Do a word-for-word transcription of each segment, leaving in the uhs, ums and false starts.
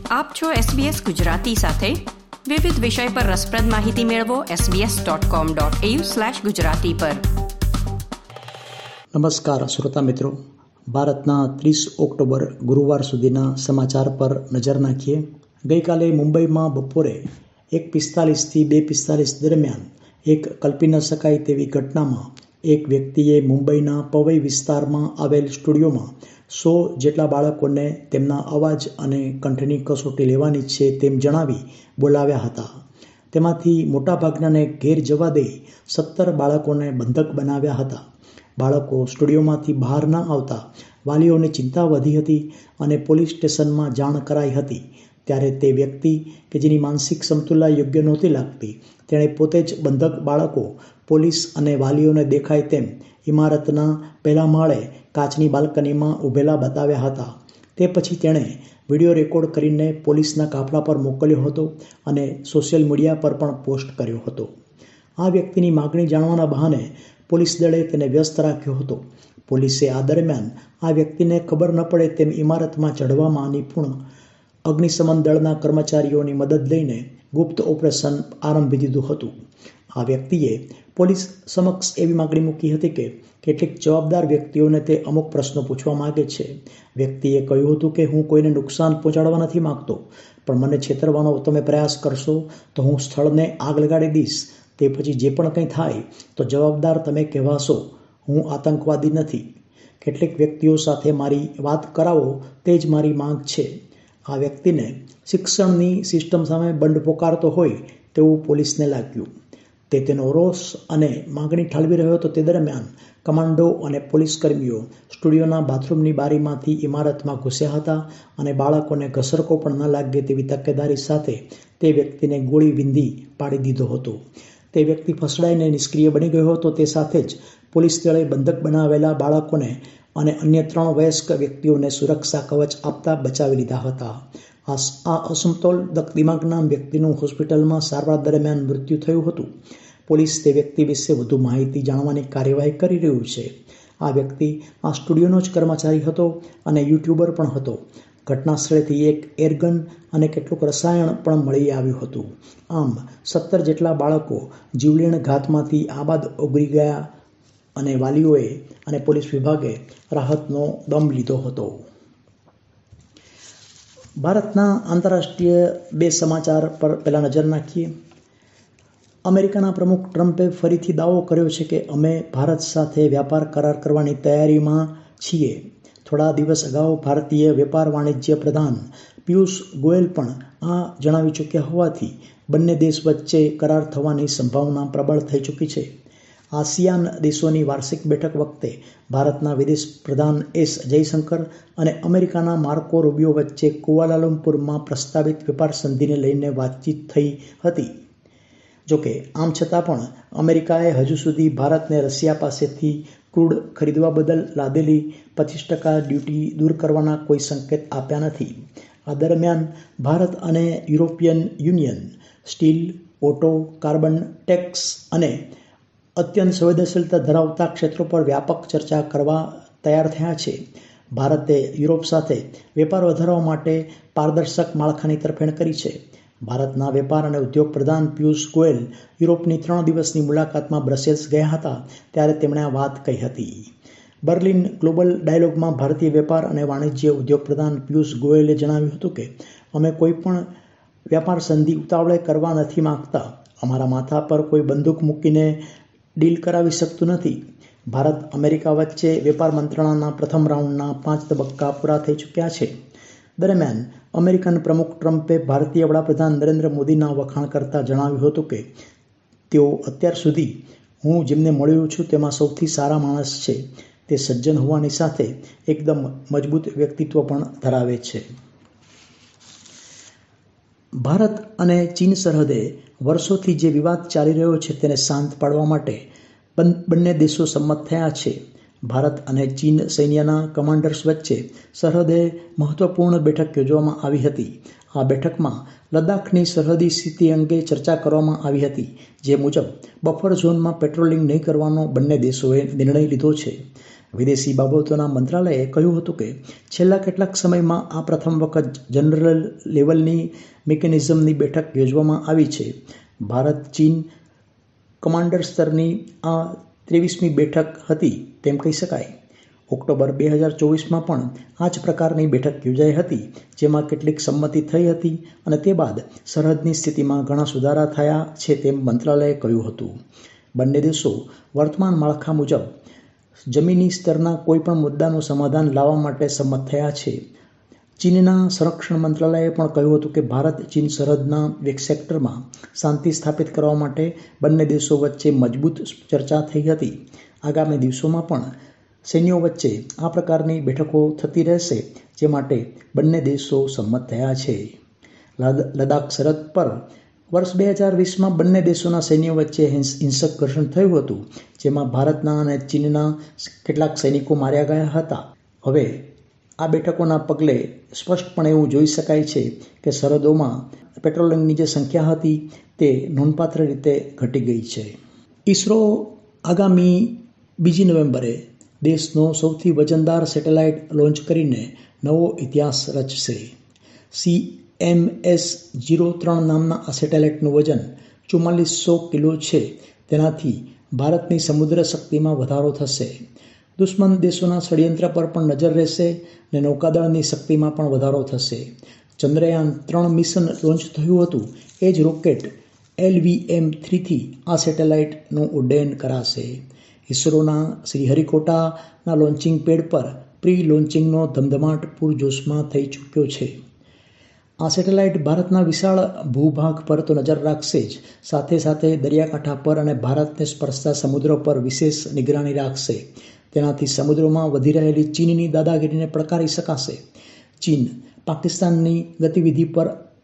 આપ છો એસબીએસ ગુજરાતી સાથે. વિવિધ વિષય પર રસપ્રદ માહિતી મેળવો SBS dot com dot AU slash Gujarati પર. નમસ્કાર શ્રોતા મિત્રો, ભારતના ત્રીસ ઓક્ટોબર ગુરુવાર સુધીના સમાચાર પર નજર નાખીએ. ગઈકાલે મુંબઈમાં બપોરે એક પિસ્તાલીસથી બે પિસ્તાલીસ દરમિયાન એક કલ્પી ન શકાય તેવી ઘટનામાં એક વ્યક્તિએ મુંબઈના પવઈ વિસ્તારમાં આવેલ સ્ટુડિયોમાં સો જેટલા બાળકોને તેમના અવાજ અને કંઠની કસોટી લેવાની છે તેમ જણાવી બોલાવ્યા હતા. તેમાંથી મોટાભાગનાને ઘેર જવા દઈ સત્તર બાળકોને બંધક બનાવ્યા હતા. બાળકો સ્ટુડિયોમાંથી બહાર ન આવતા વાલીઓની ચિંતા વધી હતી અને પોલીસ સ્ટેશનમાં જાણ કરાઈ હતી. ત્યારે તે વ્યક્તિ કે જેની માનસિક સમતુલા યોગ્ય નહોતી લાગતી, તેણે પોતે જ બંધક બાળકો પોલીસ અને વાલીઓને દેખાય તેમ ઇમારતના પહેલા માળે કાચની બાલ્કનીમાં ઊભેલા બતાવ્યા હતા. તે પછી તેણે વિડીયો રેકોર્ડ કરીને પોલીસના કાફલા પર મોકલ્યો હતો અને સોશિયલ મીડિયા પર પણ પોસ્ટ કર્યો હતો. આ વ્યક્તિની માગણી જાણવાના બહાને પોલીસ દળે તેને વ્યસ્ત રાખ્યો હતો. પોલીસે આ દરમિયાન આ વ્યક્તિને ખબર ન પડે તેમ ઇમારતમાં ચઢવામાં નિપુણ અગ્નિશમન દળના કર્મચારીઓની મદદ લઈને ગુપ્ત ઓપરેશન આરંભી દીધું હતું. આ વ્યક્તિએ પોલીસ સમક્ષ એવી માગણી મૂકી હતી કે કેટલીક જવાબદાર વ્યક્તિઓને તે અમુક પ્રશ્નો પૂછવા માગે છે. વ્યક્તિએ કહ્યું હતું કે હું કોઈને નુકસાન પહોંચાડવા નથી માગતો, પણ મને છેતરવાનો તમે પ્રયાસ કરશો તો હું સ્થળને આગ લગાડી દઈશ. તે પછી જે પણ કંઈ થાય તો જવાબદાર તમે કહેવાશો. હું આતંકવાદી નથી. કેટલીક વ્યક્તિઓ સાથે મારી વાત કરાવો તે જ મારી માંગ છે. આ વ્યક્તિને શિક્ષણની સિસ્ટમ સામે બંધ પોકારતો હોય તેવું પોલીસને લાગ્યું. તે તેનો રોષ અને માગણી ઠાલવી રહ્યો હતો. તે દરમિયાન કમાન્ડો અને પોલીસ કર્મીઓ સ્ટુડિયોના બાથરૂમની બારીમાંથી ઇમારતમાં ઘૂસ્યા હતા અને બાળકોને ઘસરકો પણ ન લાગે તેવી તકેદારી સાથે તે વ્યક્તિને ગોળી વિંધી પાડી દીધો હતો. તે વ્યક્તિ ફસડાઈને નિષ્ક્રિય બની ગયો હતો. તે સાથે જ પોલીસ દળે બંધક બનાવેલા બાળકોને અને અન્ય ત્રણ વયસ્ક વ્યક્તિઓને સુરક્ષા કવચ આપતા બચાવી લીધા હતા. આ અસમતોલ દિમાગના વ્યક્તિનું હોસ્પિટલમાં સારવાર દરમિયાન મૃત્યુ થયું હતું. પોલીસ તે વ્યક્તિ વિશે વધુ માહિતી જાણવાની કાર્યવાહી કરી રહ્યું છે. આ વ્યક્તિ આ સ્ટુડિયોનો જ કર્મચારી હતો અને યુટ્યુબર પણ હતો. ઘટના સ્થળેથી એક એરગન અને કેટલુંક રસાયણ પણ મળી આવ્યું હતું. આમ સત્તર જેટલા બાળકો જીવલેણ ઘાતમાંથી આબાદ ઓગળી ગયા અને વાલીઓએ અને પોલીસ વિભાગે રાહતનો દમ લીધો હતો. ભારતના આંતરરાષ્ટ્રીય બે સમાચાર પર પહેલા નજર નાખીએ. અમેરિકાના પ્રમુખ ટ્રમ્પે ફરીથી દાવો કર્યો છે કે અમે ભારત સાથે વ્યાપાર કરાર કરવાની તૈયારીમાં છીએ. થોડા દિવસ અગાઉ ભારતીય વેપાર વાણિજ્ય પ્રધાન પિયુષ ગોયલ પણ આ જણાવી ચૂક્યા હોવાથી બંને દેશ વચ્ચે કરાર થવાની સંભાવના પ્રબળ થઈ ચૂકી છે. આસિયાન દેશોની વાર્ષિક બેઠક વખતે ભારતના વિદેશ પ્રધાન એસ જયશંકર અને અમેરિકાના માર્કો રૂબિયો વચ્ચે કુઆલાલંપુરમાં પ્રસ્તાવિત વેપાર સંધિને લઈને વાતચીત થઈ હતી. જોકે આમ છતાં પણ અમેરિકાએ હજુ સુધી ભારતને રશિયા પાસેથી ક્રૂડ ખરીદવા બદલ લાદેલી પચીસ ટકા ડ્યુટી દૂર કરવાના કોઈ સંકેત આપ્યા નથી. આ દરમિયાન ભારત અને European union steel, auto, carbon tax અને અત્યંત સંવેદનશીલતા ધરાવતા ક્ષેત્રો પર વ્યાપક ચર્ચા કરવા તૈયાર થયા છે. ભારતે યુરોપ સાથે વેપાર વધારવા માટે પારદર્શક માળખાની તરફેણ કરી છે. ભારતના વેપાર અને ઉદ્યોગ પ્રધાન પિયુષ ગોયલ યુરોપની ત્રણ દિવસની મુલાકાતમાં બ્રસેલ્સ ગયા હતા ત્યારે તેમણે આ વાત કહી હતી. બર્લિન ગ્લોબલ ડાયલોગમાં ભારતીય વેપાર અને વાણિજ્ય ઉદ્યોગ પ્રધાન પિયુષ ગોયલે જણાવ્યું હતું કે અમે કોઈ પણ વ્યાપાર સંધિ ઉતાવળે કરવા નથી માંગતા. અમારા માથા પર કોઈ બંદૂક મૂકીને ડીલ કરાવી શકતું નથી. ભારત અમેરિકા વચ્ચે વેપાર મંત્રણાના પ્રથમ રાઉન્ડના પાંચ તબક્કા પૂરા થઈ ચૂક્યા છે. દરમિયાન અમેરિકન પ્રમુખ ટ્રમ્પે ભારતીય વડાપ્રધાન નરેન્દ્ર મોદીના વખાણ કરતા જણાવ્યું હતું કે તેઓ અત્યાર સુધી હું જેમને મળ્યો છું તેમાં સૌથી સારા માણસ છે. તે સજ્જન હોવાની સાથે એકદમ મજબૂત વ્યક્તિત્વ પણ ધરાવે છે. ભારત અને ચીન સરહદે વર્ષોથી જે વિવાદ ચાલી રહ્યો છે તેને શાંત પાડવા માટે બંને દેશો સંમત થયા છે. ભારત અને ચીન સૈન્યના કમાન્ડર્સ વચ્ચે સરહદે મહત્વપૂર્ણ બેઠક યોજવામાં આવી હતી. આ બેઠકમાં લદ્દાખની સરહદી સ્થિતિ અંગે ચર્ચા કરવામાં આવી હતી, જે મુજબ બફર ઝોનમાં પેટ્રોલિંગ નહીં કરવાનો બંને દેશોએ નિર્ણય લીધો છે. વિદેશી બાબતોના મંત્રાલયે કહ્યું હતું કે છેલ્લા કેટલાક સમયમાં આ પ્રથમ વખત જનરલ લેવલની મિકેનિઝમની બેઠક યોજવામાં આવી છે. ભારત ચીન કમાન્ડર સ્તરની આ ત્રેવીસમી બેઠક હતી તેમ કહી શકાય. ઓક્ટોબર બે હજાર ચોવીસમાં પણ આ જ પ્રકારની બેઠક યોજાઈ હતી, જેમાં કેટલીક સંમતિ થઈ હતી અને તે બાદ સરહદની સ્થિતિમાં ઘણા સુધારા થયા છે તેમ મંત્રાલયે કહ્યું હતું. બંને દેશો વર્તમાન માળખા મુજબ જમીની સ્તરના કોઈપણ મુદ્દાનું સમાધાન લાવવા માટે સંમત થયા છે. ચીનના સંરક્ષણ મંત્રાલયે પણ કહ્યું હતું કે ભારત ચીન સરહદના એક સેક્ટરમાં શાંતિ સ્થાપિત કરવા માટે બંને દેશો વચ્ચે મજબૂત ચર્ચા થઈ હતી. આગામી દિવસોમાં પણ સૈન્યો વચ્ચે આ પ્રકારની બેઠકો થતી રહેશે, જે માટે બંને દેશો સંમત થયા છે. લદ્દાખ સરહદ પર વર્ષ બે હજાર વીસમાં બંને દેશોના સૈન્યો વચ્ચે હિંસક ઘર્ષણ થયું હતું, જેમાં ભારતના અને ચીનના કેટલાક સૈનિકો માર્યા ગયા હતા. હવે આ બેઠકોના પગલે સ્પષ્ટપણે એવું જોઈ શકાય છે કે સરહદોમાં પેટ્રોલિંગની જે સંખ્યા હતી તે નોંધપાત્ર રીતે ઘટી ગઈ છે. ઇસરો આગામી બીજી નવેમ્બરે દેશનો સૌથી વજનદાર સેટેલાઇટ લોન્ચ કરીને નવો ઇતિહાસ રચશે. સી એમ એસ ઝીરો ત્રણ નામના આ સેટેલાઇટનું વજન ચુમ્માલીસો કિલો છે. તેનાથી ભારતની સમુદ્ર શક્તિમાં વધારો થશે. દુશ્મન દેશોના ષડયંત્ર પર પણ નજર રહેશે અને નૌકાદળની શક્તિમાં પણ વધારો થશે. ચંદ્રયાન ત્રણ મિશન લોન્ચ થયું હતું, એ જ રોકેટ એલ વી એમ થ્રીથી આ સેટેલાઇટનું ઉડ્ડયન કરાશે. ઇસરોના શ્રીહરિકોટાના લોન્ચિંગ પેડ પર પ્રી લોન્ચિંગનો ધમધમાટ પૂરજોશમાં થઈ ચૂક્યો છે. આ સેટેલાઇટ ભારતના વિશાળ ભૂભાગ પર તો નજર રાખશે જ, સાથે સાથે દરિયાકાંઠા પર અને ભારતને સ્પર્શતા સમુદ્રો પર વિશેષ નિગરાની રાખશે. તેનાથી સમુદ્રોમાં વધી રહેલી ચીનની દાદાગીરીને પડકારી શકાશે. ચીન પાકિસ્તાનની ગતિવિધિ પર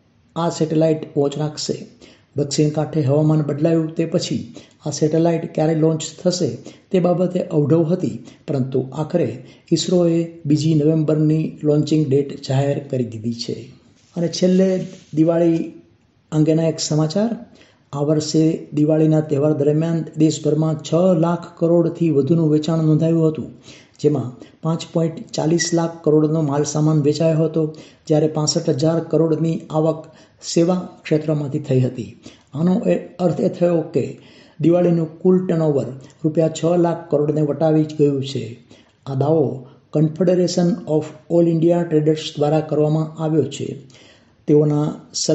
આ સેટેલાઇટ વોચ રાખશે. દક્ષિણ કાંઠે હવામાન બદલાયું તે પછી આ સેટેલાઇટ ક્યારે લોન્ચ થશે તે બાબતે અવઢવ હતી, પરંતુ આખરે ઇસરોએ બીજી નવેમ્બરની લોન્ચિંગ ડેટ જાહેર કરી દીધી છે. અને છેલ્લે દિવાળી અંગેના એક સમાચાર. આ વર્ષે દિવાળીના તહેવાર દરમિયાન દેશભરમાં છ લાખ કરોડથી વધુનું વેચાણ નોંધાયું હતું, જેમાં પાંચ પોઈન્ટ ચાલીસ લાખ કરોડનો માલ સામાન વેચાયો હતો, જ્યારે પાસઠ હજાર કરોડની આવક સેવા ક્ષેત્રમાંથી થઈ હતી. આનો અર્થ એ થયો કે દિવાળીનું કુલ ટર્નઓવર રૂપિયા છ લાખ કરોડને વટાવી ગયું છે. આ દાવો confederation of all India traders દ્વારા કરવામાં આવ્યો છે. તેઓના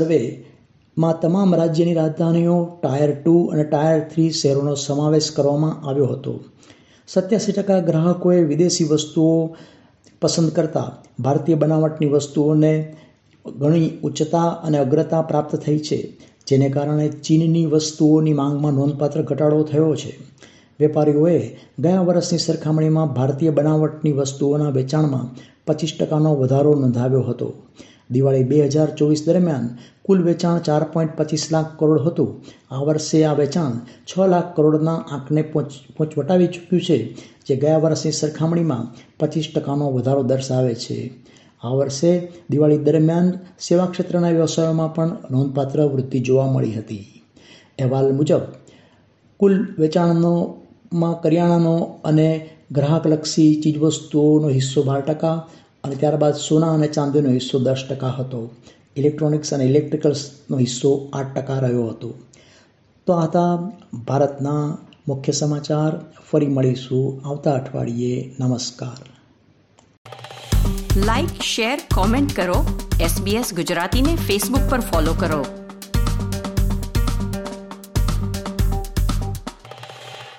સર્વેમાં તમામ રાજ્યની રાજધાનીઓ, ટાયર ટુ અને ટાયર થ્રી શહેરોનો સમાવેશ કરવામાં આવ્યો હતો. સત્યાસી ટકા ગ્રાહકોએ વિદેશી વસ્તુઓ પસંદ કરતા ભારતીય બનાવટની વસ્તુઓને ઘણી ઉચ્ચતા અને અગ્રતા પ્રાપ્ત થઈ છે, જેને કારણે ચીનની વસ્તુઓની માંગમાં નોંધપાત્ર ઘટાડો થયો છે. વેપારીઓએ ગયા વર્ષની સરખામણીમાં ભારતીય બનાવટની વસ્તુઓના વેચાણમાં પચીસ ટકાનો વધારો નોંધાવ્યો હતો. દિવાળી બે હજાર ચોવીસ દરમિયાન કુલ વેચાણ ચાર પોઈન્ટ પચીસ લાખ કરોડ હતું. આ વર્ષે આ વેચાણ છ લાખ કરોડના આંકને પહોંચ પહોંચ વટાવી ચૂક્યું છે, જે ગયા વર્ષની સરખામણીમાં પચીસ ટકાનો વધારો દર્શાવે છે. આ વર્ષે દિવાળી દરમિયાન સેવા ક્ષેત્રના વ્યવસાયોમાં પણ નોંધપાત્ર વૃદ્ધિ જોવા મળી હતી. અહેવાલ મુજબ કુલ વેચાણનો માં કરિયાણાનો અને ગ્રાહકલક્ષી ચીજવસ્તુઓનો હિસ્સો બાર ટકા અને ત્યારબાદ સોના અને ચાંદીનો હિસ્સો દસ ટકા હતો. ઇલેક્ટ્રોનિક્સ અને ઇલેક્ટ્રિકલ્સનો હિસ્સો આઠ ટકા રહ્યો હતો. તો આ હતા ભારતના મુખ્ય સમાચાર. ફરી મળીશું આવતા અઠવાડિયે. નમસ્કાર. લાઇક, શેર, કોમેન્ટ કરો. એસ બી એસ ગુજરાતીને ફેસબુક પર ફોલો કરો.